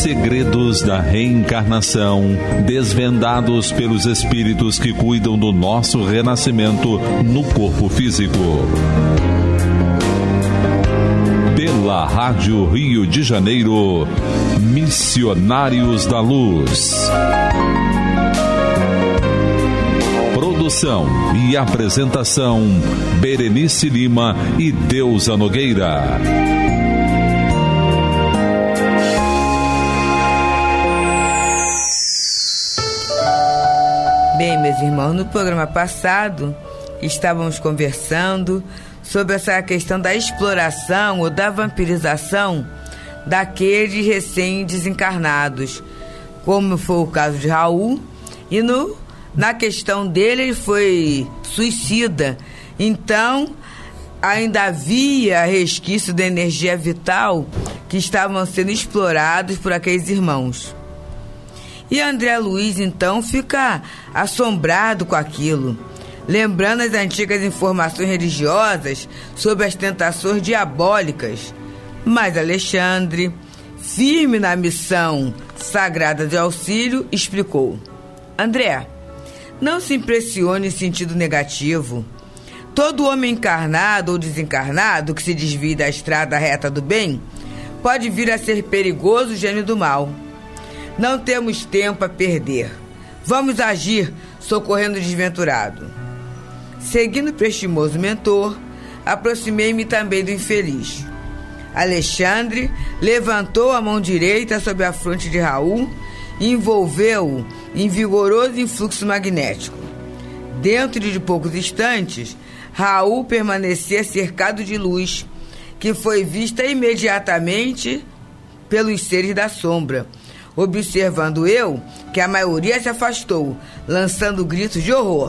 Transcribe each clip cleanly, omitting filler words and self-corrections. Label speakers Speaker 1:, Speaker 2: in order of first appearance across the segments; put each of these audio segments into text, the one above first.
Speaker 1: Segredos da reencarnação, desvendados pelos espíritos que cuidam do nosso renascimento no corpo físico. Pela Rádio Rio de Janeiro, Missionários da Luz. Produção e apresentação, Berenice Lima e Deusa Nogueira.
Speaker 2: Bem, meus irmãos, no programa passado estávamos conversando sobre essa questão da exploração ou da vampirização daqueles recém-desencarnados, como foi o caso de Raul, e na questão dele ele foi suicida. Então, ainda havia resquício da energia vital que estavam sendo explorados por aqueles irmãos. E André Luiz, então, fica assombrado com aquilo, lembrando as antigas informações religiosas sobre as tentações diabólicas. Mas Alexandre, firme na missão sagrada de auxílio, explicou: André, não se impressione em sentido negativo. Todo homem encarnado ou desencarnado que se desvie da estrada reta do bem pode vir a ser perigoso gênio do mal. Não temos tempo a perder. Vamos agir socorrendo o desventurado. Seguindo o prestimoso mentor, aproximei-me também do infeliz. Alexandre levantou a mão direita sobre a fronte de Raul e envolveu-o em vigoroso influxo magnético. Dentro de poucos instantes, Raul permanecia cercado de luz, que foi vista imediatamente pelos seres da sombra, observando eu que a maioria se afastou, lançando gritos de horror.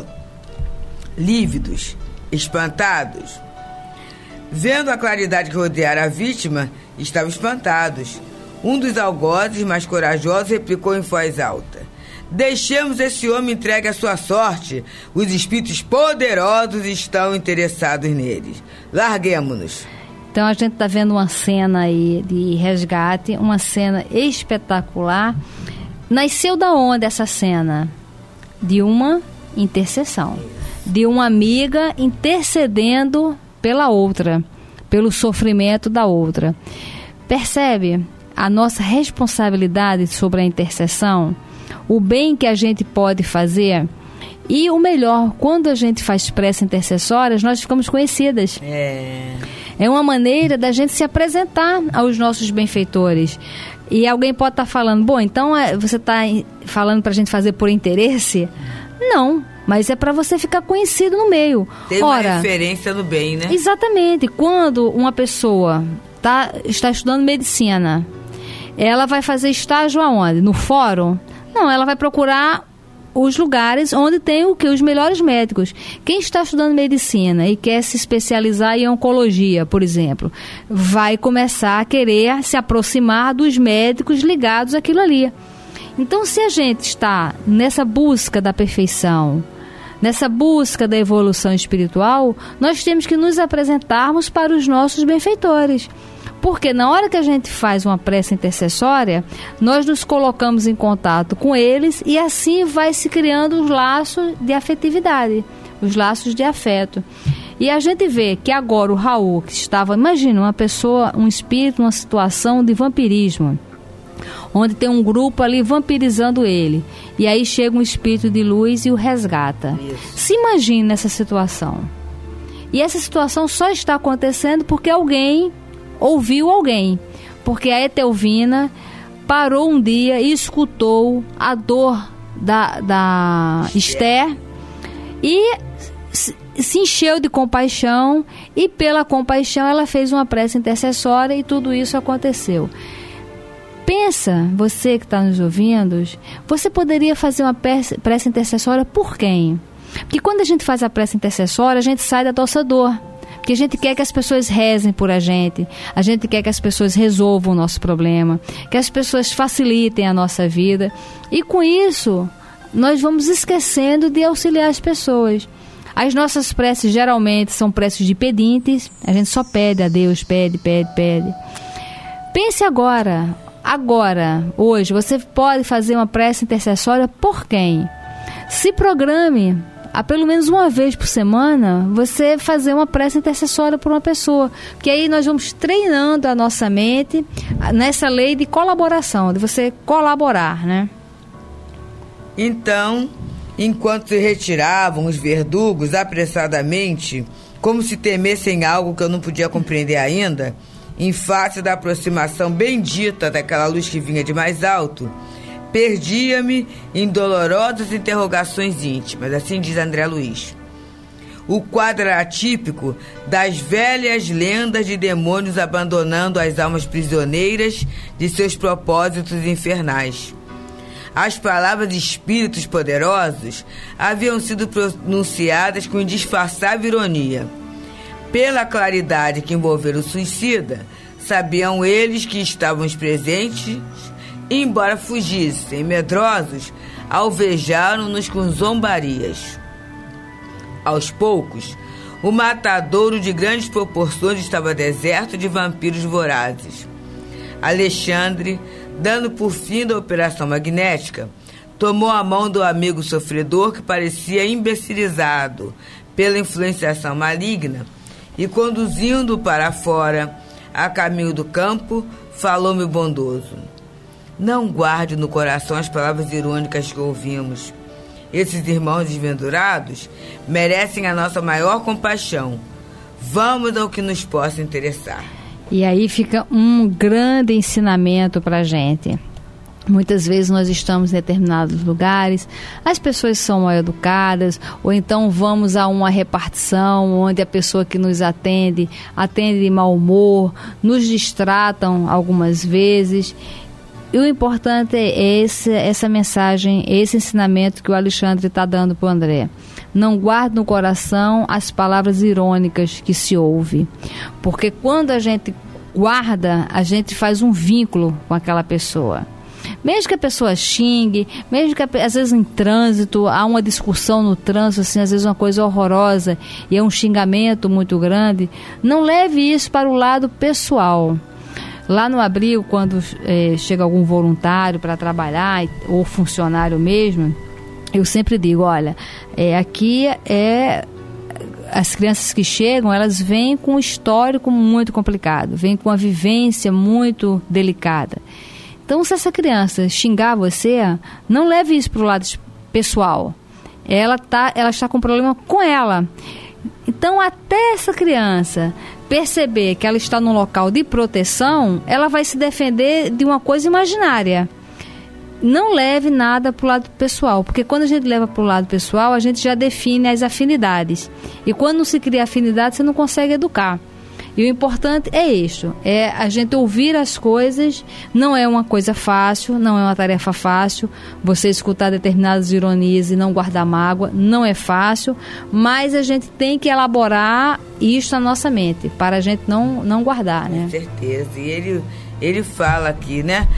Speaker 2: Lívidos, espantados. Vendo a claridade que rodeara a vítima, estavam espantados. Um dos algozes mais corajosos replicou em voz alta: deixemos esse homem entregue à sua sorte. Os espíritos poderosos estão interessados neles. Larguemo-nos.
Speaker 3: Então a gente está vendo uma cena aí de resgate, uma cena espetacular. Nasceu da onde essa cena? De uma intercessão, de uma amiga intercedendo pela outra, pelo sofrimento da outra. Percebe a nossa responsabilidade sobre a intercessão, o bem que a gente pode fazer? E o melhor, quando a gente faz prece intercessórias, nós ficamos conhecidas. É uma maneira da gente se apresentar aos nossos benfeitores. E alguém pode estar falando: bom, então você está falando para a gente fazer por interesse? Não, mas é para você ficar conhecido no meio.
Speaker 2: Tem uma referência no bem, né?
Speaker 3: Exatamente. Quando uma pessoa está estudando medicina, ela vai fazer estágio aonde? No fórum? Não, ela vai procurar os lugares onde tem os melhores médicos. Quem está estudando medicina e quer se especializar em oncologia, por exemplo, vai começar a querer se aproximar dos médicos ligados àquilo ali. Então, se a gente está nessa busca da perfeição, nessa busca da evolução espiritual, nós temos que nos apresentarmos para os nossos benfeitores. Porque na hora que a gente faz uma prece intercessória, nós nos colocamos em contato com eles e assim vai se criando os laços de afetividade, os laços de afeto. E a gente vê que agora o Raul, que estava, imagina, uma pessoa, um espírito, numa situação de vampirismo, onde tem um grupo ali vampirizando ele, e aí chega um espírito de luz e o resgata. Isso. Se imagine nessa situação. E essa situação só está acontecendo porque alguém ouviu alguém, porque a Etelvina parou um dia e escutou a dor da Esther e se encheu de compaixão, e pela compaixão ela fez uma prece intercessória e tudo isso aconteceu. Pensa, você que está nos ouvindo, você poderia fazer uma prece intercessória por quem? Porque quando a gente faz a prece intercessória, a gente sai da nossa dor. Porque a gente quer que as pessoas rezem por a gente quer que as pessoas resolvam o nosso problema, que as pessoas facilitem a nossa vida. E com isso, nós vamos esquecendo de auxiliar as pessoas. As nossas preces geralmente são preces de pedintes, a gente só pede a Deus, pede. Pense agora, agora, hoje, você pode fazer uma prece intercessória por quem? Se programe a pelo menos uma vez por semana você fazer uma prece intercessória por uma pessoa, porque aí nós vamos treinando a nossa mente nessa lei de colaboração, de você colaborar, né?
Speaker 2: Então, enquanto se retiravam os verdugos apressadamente, como se temessem algo que eu não podia compreender ainda, em face da aproximação bendita daquela luz que vinha de mais alto, perdia-me em dolorosas interrogações íntimas, assim diz André Luiz. O quadro era típico das velhas lendas de demônios abandonando as almas prisioneiras de seus propósitos infernais. As palavras de espíritos poderosos haviam sido pronunciadas com indisfarçável ironia. Pela claridade que envolvera o suicida, sabiam eles que estávamos presentes. Embora fugissem medrosos, alvejaram-nos com zombarias. Aos poucos, o matadouro de grandes proporções estava deserto de vampiros vorazes. Alexandre, dando por fim da operação magnética, tomou a mão do amigo sofredor que parecia imbecilizado pela influenciação maligna e, conduzindo-o para fora, a caminho do campo, falou-me bondoso: não guarde no coração as palavras irônicas que ouvimos. Esses irmãos desventurados merecem a nossa maior compaixão. Vamos ao que nos possa interessar.
Speaker 3: E aí fica um grande ensinamento para a gente. Muitas vezes nós estamos em determinados lugares, as pessoas são mal educadas, ou então vamos a uma repartição onde a pessoa que nos atende de mau humor, nos distratam algumas vezes. E o importante é essa mensagem, esse ensinamento que o Alexandre está dando para o André. Não guarde no coração as palavras irônicas que se ouve. Porque quando a gente guarda, a gente faz um vínculo com aquela pessoa. Mesmo que a pessoa xingue, mesmo que às vezes em trânsito, há uma discussão no trânsito, assim, às vezes uma coisa horrorosa e é um xingamento muito grande, não leve isso para o lado pessoal. Lá no abrigo, quando chega algum voluntário para trabalhar, ou funcionário mesmo, eu sempre digo, olha, aqui as crianças que chegam, elas vêm com um histórico muito complicado, vêm com uma vivência muito delicada. Então, se essa criança xingar você, não leve isso para o lado pessoal. Ela está com problema com ela. Então, até essa criança perceber que ela está num local de proteção, ela vai se defender de uma coisa imaginária. Não leve nada para o lado pessoal, porque quando a gente leva para o lado pessoal, a gente já define as afinidades. E quando não se cria afinidade, você não consegue educar. E o importante é isso, é a gente ouvir as coisas. Não é uma coisa fácil, não é uma tarefa fácil. Você escutar determinadas ironias e não guardar mágoa, não é fácil, mas a gente tem que elaborar isso na nossa mente, para a gente não guardar, né? Com
Speaker 2: certeza, e ele fala aqui, né,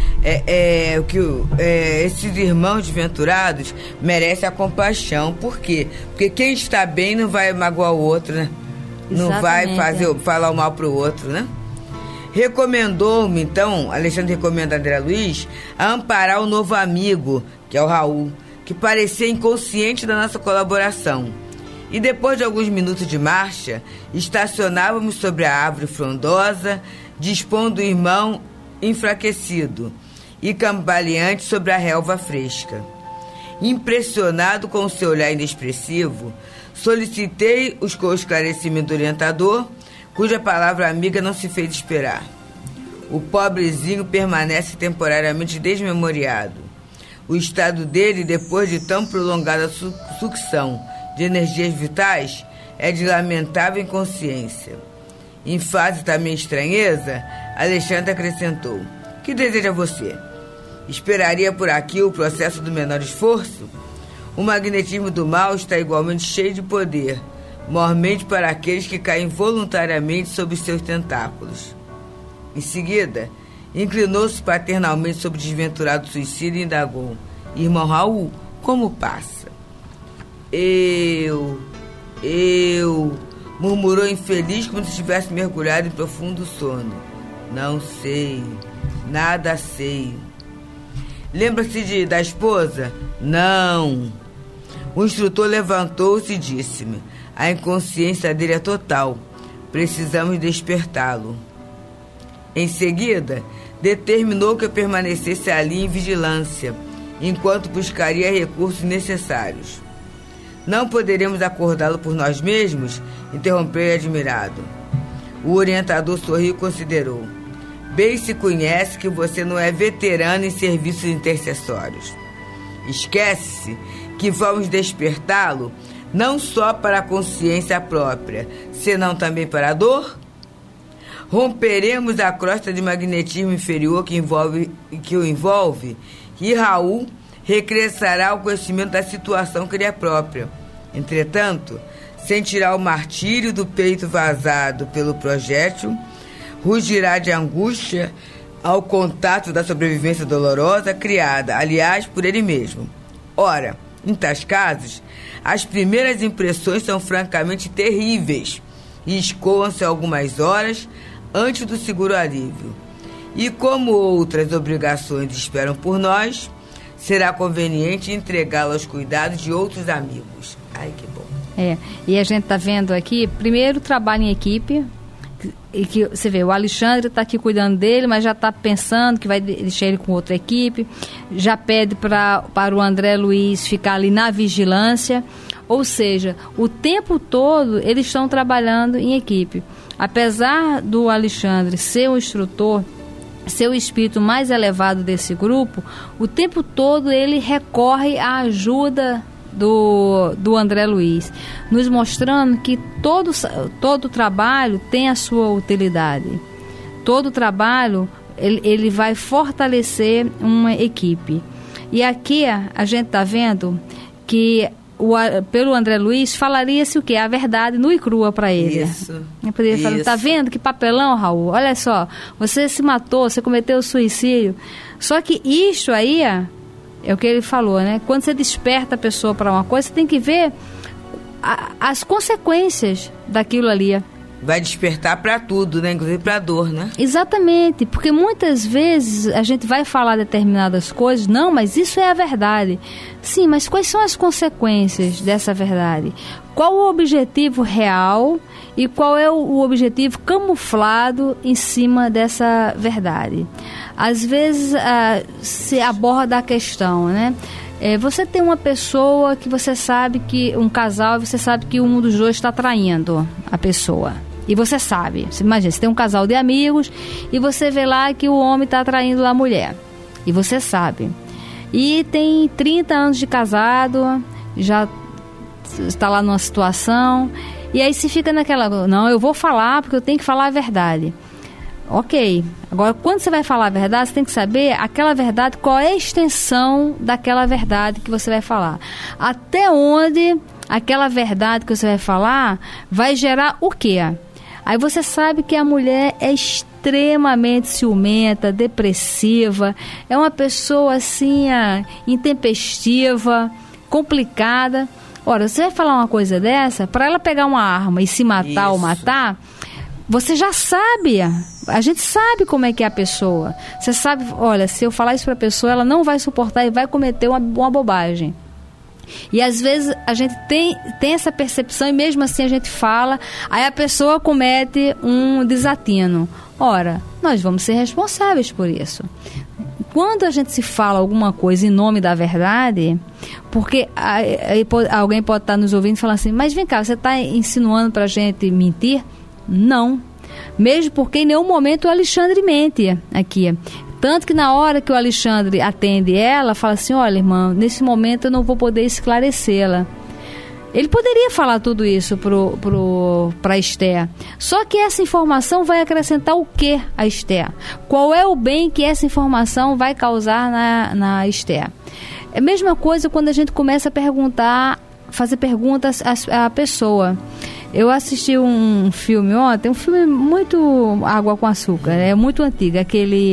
Speaker 2: esses irmãos desventurados merecem a compaixão. Por quê? Porque quem está bem não vai magoar o outro, né? Não vai falar o mal para o outro, né? Recomendou-me, então, Alexandre recomenda a André Luiz, a amparar o novo amigo, que é o Raul, que parecia inconsciente da nossa colaboração. E depois de alguns minutos de marcha, estacionávamos sobre a árvore frondosa, dispondo o irmão enfraquecido e cambaleante sobre a relva fresca. Impressionado com o seu olhar inexpressivo, solicitei o esclarecimento do orientador, cuja palavra amiga não se fez esperar. O pobrezinho permanece temporariamente desmemoriado. O estado dele, depois de tão prolongada sucção de energias vitais, é de lamentável inconsciência. Em face da minha estranheza, Alexandre acrescentou: que deseja você? Esperaria por aqui o processo do menor esforço? O magnetismo do mal está igualmente cheio de poder, mormente para aqueles que caem voluntariamente sob seus tentáculos. Em seguida, inclinou-se paternalmente sobre o desventurado suicida e indagou: irmão Raul, como passa? Eu, murmurou infeliz como se tivesse mergulhado em profundo sono. Não sei, nada sei. Lembra-se da esposa? Não. O instrutor levantou-se e disse-me: a inconsciência dele é total. Precisamos despertá-lo. Em seguida, determinou que eu permanecesse ali em vigilância, enquanto buscaria recursos necessários. Não poderemos acordá-lo por nós mesmos? Interrompeu admirado. O orientador sorriu e considerou: bem se conhece que você não é veterano em serviços intercessórios. Esquece-se que vamos despertá-lo não só para a consciência própria, senão também para a dor? Romperemos a crosta de magnetismo inferior que o envolve e Raul regressará ao conhecimento da situação que lhe é própria. Entretanto, sentirá o martírio do peito vazado pelo projétil, rugirá de angústia ao contato da sobrevivência dolorosa criada, aliás, por ele mesmo. Ora, em tais casos, as primeiras impressões são francamente terríveis e escoam-se algumas horas antes do seguro alívio. E como outras obrigações esperam por nós, será conveniente entregá-lo aos cuidados de outros amigos. Ai, que bom.
Speaker 3: E a gente está vendo aqui, primeiro, trabalho em equipe, e que você vê, o Alexandre está aqui cuidando dele, mas já está pensando que vai deixar ele com outra equipe, já pede para o André Luiz ficar ali na vigilância, ou seja, o tempo todo eles estão trabalhando em equipe. Apesar do Alexandre ser o instrutor, ser o espírito mais elevado desse grupo, o tempo todo ele recorre à ajuda do André Luiz, nos mostrando que todo trabalho tem a sua utilidade. Todo trabalho ele vai fortalecer uma equipe. E aqui a gente está vendo que pelo André Luiz falaria-se o quê? A verdade nua e crua para ele.
Speaker 2: Isso.
Speaker 3: Eu poderia falar: tá vendo que papelão, Raul? Olha só, você se matou, você cometeu suicídio. Só que isso aí é o que ele falou, né? Quando você desperta a pessoa para uma coisa, você tem que ver as consequências daquilo ali.
Speaker 2: Vai despertar para tudo, né? Inclusive para a dor, né?
Speaker 3: Exatamente, porque muitas vezes a gente vai falar determinadas coisas, não, mas isso é a verdade. Sim, mas quais são as consequências dessa verdade? Qual o objetivo real e qual é o objetivo camuflado em cima dessa verdade? Às vezes se aborda a questão, né? Você tem uma pessoa que você sabe que, um casal, você sabe que um dos dois está traindo a pessoa. E você sabe, você imagina, você tem um casal de amigos e você vê lá que o homem está traindo a mulher. E você sabe. E tem 30 anos de casado, já está lá numa situação, e aí se fica naquela, não, eu vou falar porque eu tenho que falar a verdade. Ok, agora quando você vai falar a verdade, você tem que saber aquela verdade, qual é a extensão daquela verdade que você vai falar. Até onde aquela verdade que você vai falar vai gerar o quê? Aí você sabe que a mulher é extremamente ciumenta, depressiva, é uma pessoa assim, intempestiva, complicada. Ora, você vai falar uma coisa dessa, para ela pegar uma arma e se matar ou matar, você já sabe, a gente sabe como é que é a pessoa. Você sabe, olha, se eu falar isso para a pessoa, ela não vai suportar e vai cometer uma bobagem. E às vezes a gente tem essa percepção e mesmo assim a gente fala, aí a pessoa comete um desatino. Ora, nós vamos ser responsáveis por isso. Quando a gente se fala alguma coisa em nome da verdade, porque alguém pode estar nos ouvindo e falar assim, mas vem cá, você está insinuando para a gente mentir? Não. Mesmo porque em nenhum momento o Alexandre mente aqui. Tanto que na hora que o Alexandre atende ela, fala assim, olha, irmã, nesse momento eu não vou poder esclarecê-la. Ele poderia falar tudo isso para Esther. Só que essa informação vai acrescentar o que a Esther? Qual é o bem que essa informação vai causar na Esther? É a mesma coisa quando a gente começa a perguntar, fazer perguntas à pessoa. Eu assisti um filme ontem, um filme muito Água com Açúcar, é muito antigo, aquele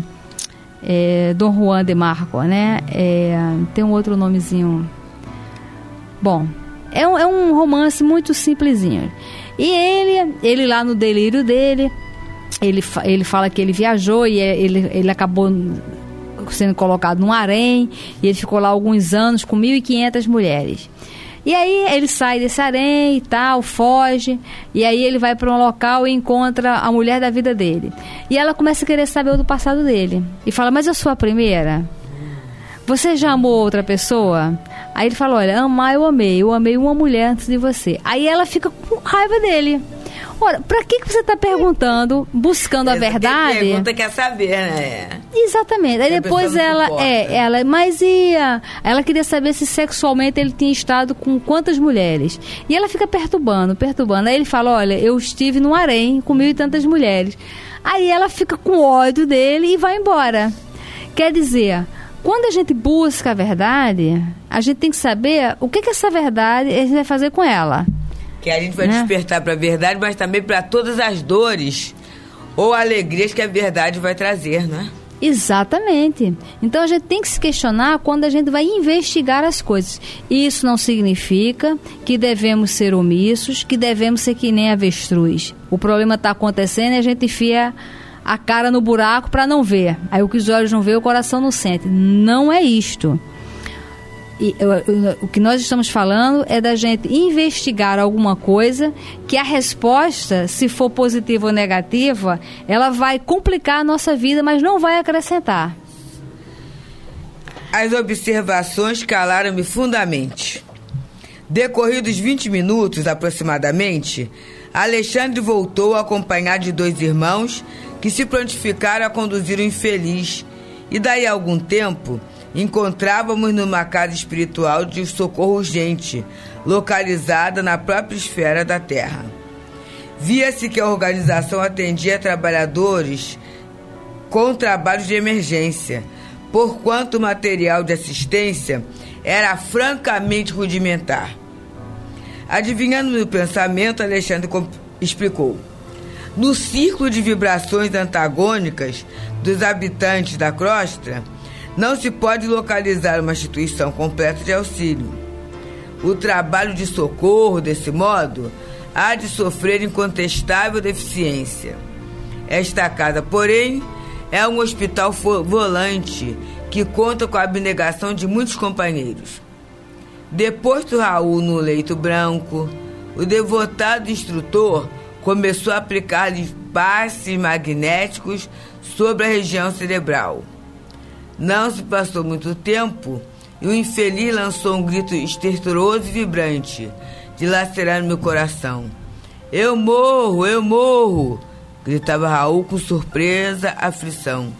Speaker 3: Dom Juan de Marco, né? Tem um outro nomezinho. Bom, é um romance muito simplesinho. E ele lá no delírio dele, ele fala que ele viajou e ele acabou sendo colocado num harém, e ele ficou lá alguns anos com 1.500 mulheres. E aí ele sai desse harém e tal, foge, e aí ele vai para um local e encontra a mulher da vida dele. E ela começa a querer saber do passado dele. E fala, mas eu sou a primeira? Você já amou outra pessoa? Aí ele fala, olha, amar eu amei uma mulher antes de você. Aí ela fica com raiva dele. Ora, pra que você está perguntando, buscando a verdade?
Speaker 2: Quem pergunta quer saber, né?
Speaker 3: Exatamente. Aí depois ela queria saber se sexualmente ele tinha estado com quantas mulheres. E ela fica perturbando. Aí ele fala, olha, eu estive num harém com 1.000 e tantas mulheres. Aí ela fica com ódio dele e vai embora. Quer dizer, quando a gente busca a verdade, a gente tem que saber o que essa verdade a gente vai fazer com ela.
Speaker 2: Que a gente vai despertar para a verdade, mas também para todas as dores ou alegrias que a verdade vai trazer, né?
Speaker 3: Exatamente. Então a gente tem que se questionar quando a gente vai investigar as coisas. Isso não significa que devemos ser omissos, que devemos ser que nem avestruz. O problema está acontecendo e a gente enfia a cara no buraco para não ver. Aí o que os olhos não vê, o coração não sente. Não é isto. O que nós estamos falando é da gente investigar alguma coisa que a resposta, se for positiva ou negativa, ela vai complicar a nossa vida, mas não vai acrescentar.
Speaker 2: As observações calaram-me fundamente. Decorridos 20 minutos aproximadamente, Alexandre voltou acompanhado de 2 irmãos que se prontificaram a conduzir o infeliz, e daí a algum tempo encontrávamos numa casa espiritual de socorro urgente, localizada na própria esfera da Terra. Via-se que a organização atendia trabalhadores com trabalhos de emergência, porquanto o material de assistência era francamente rudimentar. Adivinhando meu pensamento, Alexandre explicou. No círculo de vibrações antagônicas dos habitantes da crosta, não se pode localizar uma instituição completa de auxílio. O trabalho de socorro, desse modo, há de sofrer incontestável deficiência. Esta casa, porém, é um hospital volante que conta com a abnegação de muitos companheiros. Deposto Raul no leito branco, o devotado instrutor começou a aplicar-lhe passes magnéticos sobre a região cerebral. Não se passou muito tempo e o infeliz lançou um grito estertoroso e vibrante, dilacerando meu coração. Eu morro! Gritava Raul com surpresa, aflição.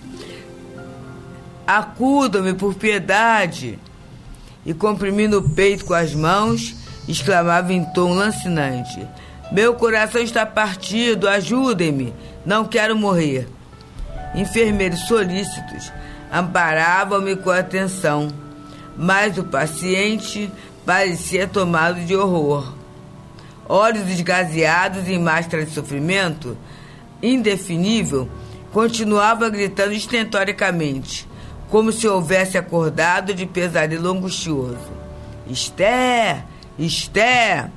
Speaker 2: Acudam-me por piedade! E comprimindo o peito com as mãos, exclamava em tom lancinante. Meu coração está partido, ajudem-me, não quero morrer. Enfermeiros solícitos amparavam-me com atenção, mas o paciente parecia tomado de horror. Olhos esgazeados em máscara de sofrimento indefinível, continuava gritando estentoricamente, como se houvesse acordado de pesadelo angustioso. Esther! Esther!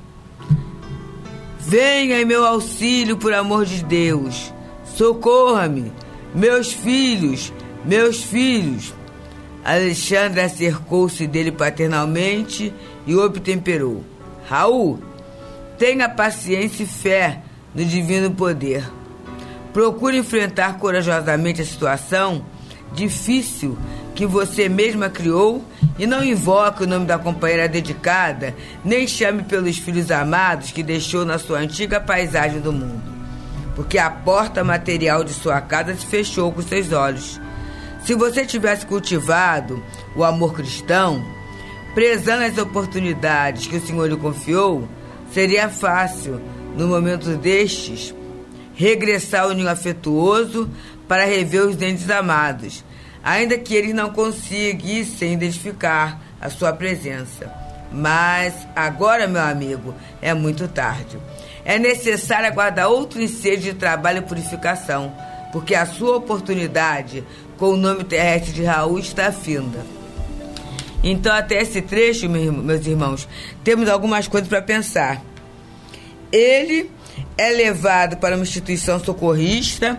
Speaker 2: Venha em meu auxílio, por amor de Deus! Socorra-me! Meus filhos! Meus filhos! Alexandre acercou-se dele paternalmente e obtemperou. Raul, tenha paciência e fé no divino poder. Procure enfrentar corajosamente a situação difícil que você mesma criou e não invoque o nome da companheira dedicada, nem chame pelos filhos amados que deixou na sua antiga paisagem do mundo, porque a porta material de sua casa se fechou com seus olhos. Se você tivesse cultivado o amor cristão, prezando as oportunidades que o Senhor lhe confiou, seria fácil, no momento destes, regressar ao ninho afetuoso para rever os entes amados, ainda que eles não conseguissem identificar a sua presença. Mas agora, meu amigo, é muito tarde. É necessário aguardar outro ensejo de trabalho e purificação, porque a sua oportunidade com o nome terrestre de Raul está finda. Então, até esse trecho, meus irmãos, temos algumas coisas para pensar. Ele é levado para uma instituição socorrista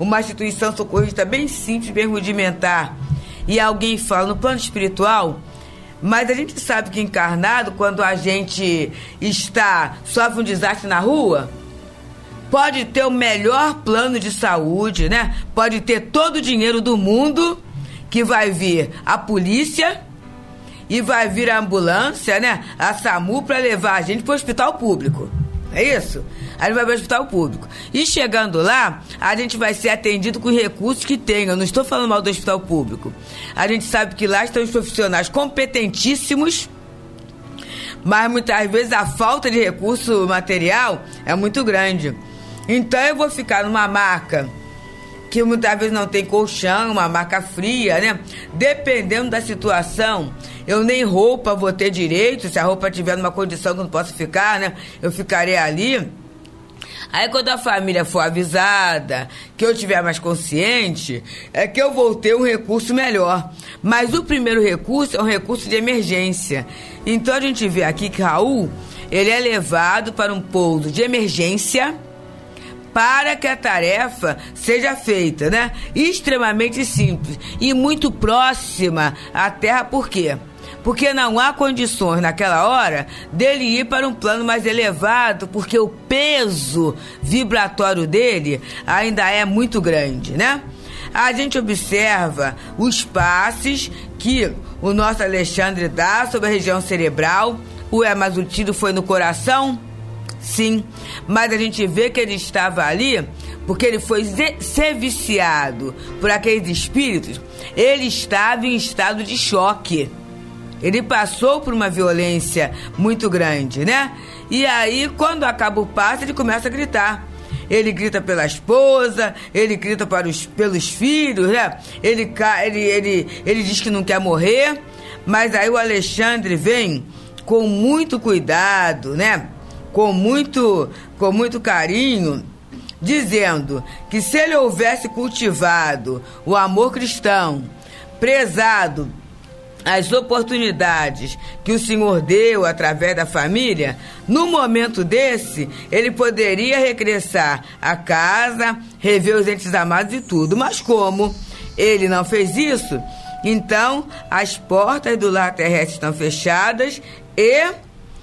Speaker 2: bem simples, bem rudimentar, e alguém fala no plano espiritual, mas a gente sabe que encarnado, quando a gente sofre um desastre na rua, pode ter o melhor plano de saúde, né? Pode ter todo o dinheiro do mundo, que vai vir a polícia e vai vir a ambulância, né? A SAMU, para levar a gente para o hospital público. É isso? A gente vai para o hospital público. E chegando lá, a gente vai ser atendido com os recursos que tem. Eu não estou falando mal do hospital público. A gente sabe que lá estão os profissionais competentíssimos, mas muitas vezes a falta de recurso material é muito grande. Então eu vou ficar numa maca que muitas vezes não tem colchão, uma maca fria, né? Dependendo da situação, eu nem roupa vou ter direito. Se a roupa estiver numa condição que eu não posso ficar, né? Eu ficarei ali. Aí quando a família for avisada, que eu estiver mais consciente, é que eu vou ter um recurso melhor. Mas o primeiro recurso é um recurso de emergência. Então a gente vê aqui que Raul, ele é levado para um pouso de emergência para que a tarefa seja feita, né? Extremamente simples e muito próxima à Terra. Por quê? Porque não há condições naquela hora dele ir para um plano mais elevado, porque o peso vibratório dele ainda é muito grande, né? A gente observa os passes que o nosso Alexandre dá sobre a região cerebral. Mas o tiro foi no coração? Sim, mas a gente vê que ele estava ali porque ele foi ser viciado por aqueles espíritos. Ele estava em estado de choque. Ele passou por uma violência muito grande, né? E aí, quando acaba o passe, ele começa a gritar. Ele grita pela esposa, ele grita pelos filhos, né? Ele diz que não quer morrer, mas aí o Alexandre vem com muito cuidado, né? Com muito carinho, dizendo que se ele houvesse cultivado o amor cristão, prezado as oportunidades que o Senhor deu através da família, no momento desse, ele poderia regressar à casa, rever os entes amados e tudo. Mas como ele não fez isso, então as portas do lar terrestre estão fechadas e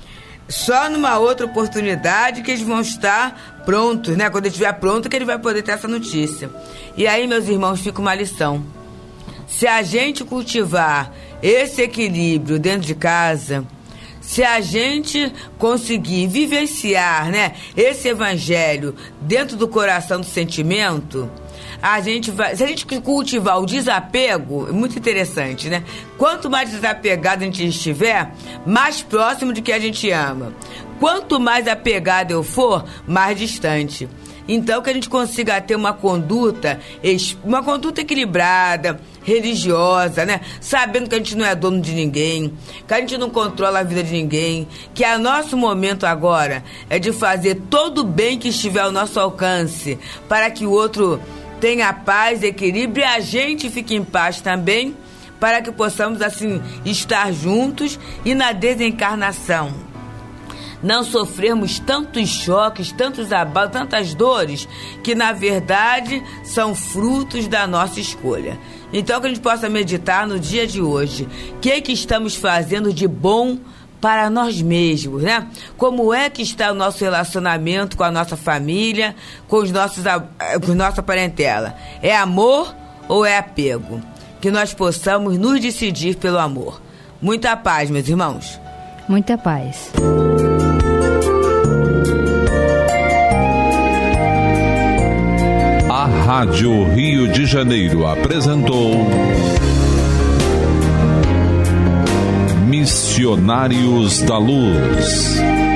Speaker 2: só numa outra oportunidade que eles vão estar prontos, né? Quando ele estiver pronto, que ele vai poder ter essa notícia. E aí, meus irmãos, fica uma lição. Se a gente cultivar esse equilíbrio dentro de casa, se a gente conseguir vivenciar, né, esse evangelho dentro do coração do sentimento, a gente vai... Se a gente cultivar o desapego, é muito interessante, né? Quanto mais desapegado a gente estiver, mais próximo de que a gente ama. Quanto mais apegado eu for, mais distante. Então, que a gente consiga ter uma conduta equilibrada, religiosa, né? Sabendo que a gente não é dono de ninguém, que a gente não controla a vida de ninguém, que o nosso momento agora é de fazer todo o bem que estiver ao nosso alcance para que o outro tenha paz, equilíbrio e a gente fique em paz também, para que possamos, assim, estar juntos e na desencarnação não sofrermos tantos choques, tantos abalos, tantas dores, que na verdade são frutos da nossa escolha. Então que a gente possa meditar no dia de hoje, o que estamos fazendo de bom para nós mesmos, né? Como é que está o nosso relacionamento com a nossa família, com nossa parentela? É amor ou é apego? Que nós possamos nos decidir pelo amor. Muita paz, meus irmãos.
Speaker 3: Muita paz.
Speaker 1: A Rádio Rio de Janeiro apresentou Missionários da Luz.